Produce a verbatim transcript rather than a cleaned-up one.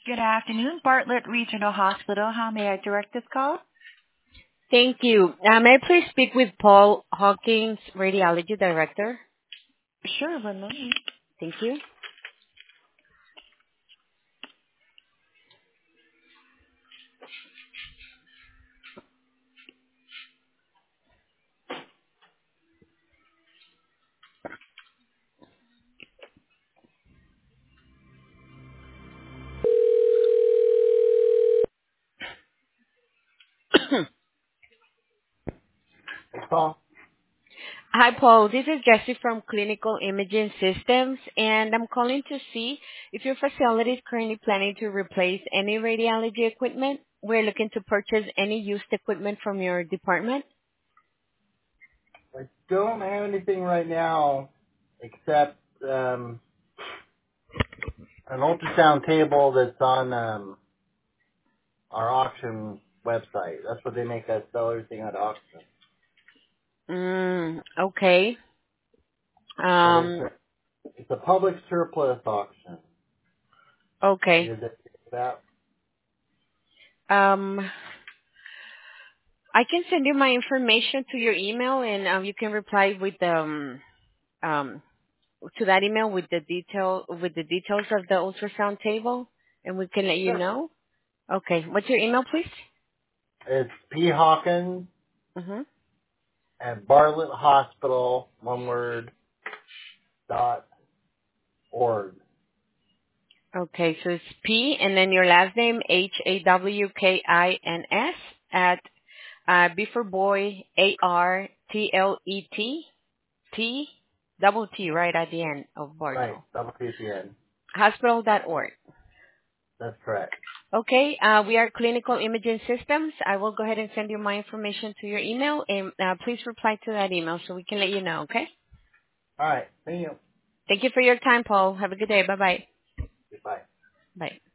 Good afternoon, Bartlett Regional Hospital. How may I direct this call? Thank you. Uh, may I please speak with Paul Hawkins, Radiology Director? Sure, one moment. Thank you. Hey, Paul. Hi, Paul. This is Jessie from Clinical Imaging Systems, and I'm calling to see if your facility is currently planning to replace any radiology equipment. We're looking to purchase any used equipment from your department. I don't have anything right now except um, an ultrasound table that's on um, our auction website. That's what they make us sell everything at auction. Mm, okay. But it's Um, a, it's a public surplus auction. okay. You did that? Um, I can send you my information to your email, and um, you can reply with um, um, to that email with the detail with the details of the ultrasound table, and we can let you Sure. know. Okay. What's your email, please? It's P. Hawkins Mhm. at Bartlett Hospital, one word, dot org. Okay. So it's P and then your last name H A W K I N S at uh, B for boy A R T L E T T double T right at the end of Right, Bartle. double T at the end. Hospital dot org. That's correct. Okay, uh, we are Clinical Imaging Systems. I will go ahead and send you my information to your email, and uh, please reply to that email so we can let you know, okay? All right. Thank you. Thank you for your time, Paul. Have a good day. Bye-bye. Goodbye. Bye.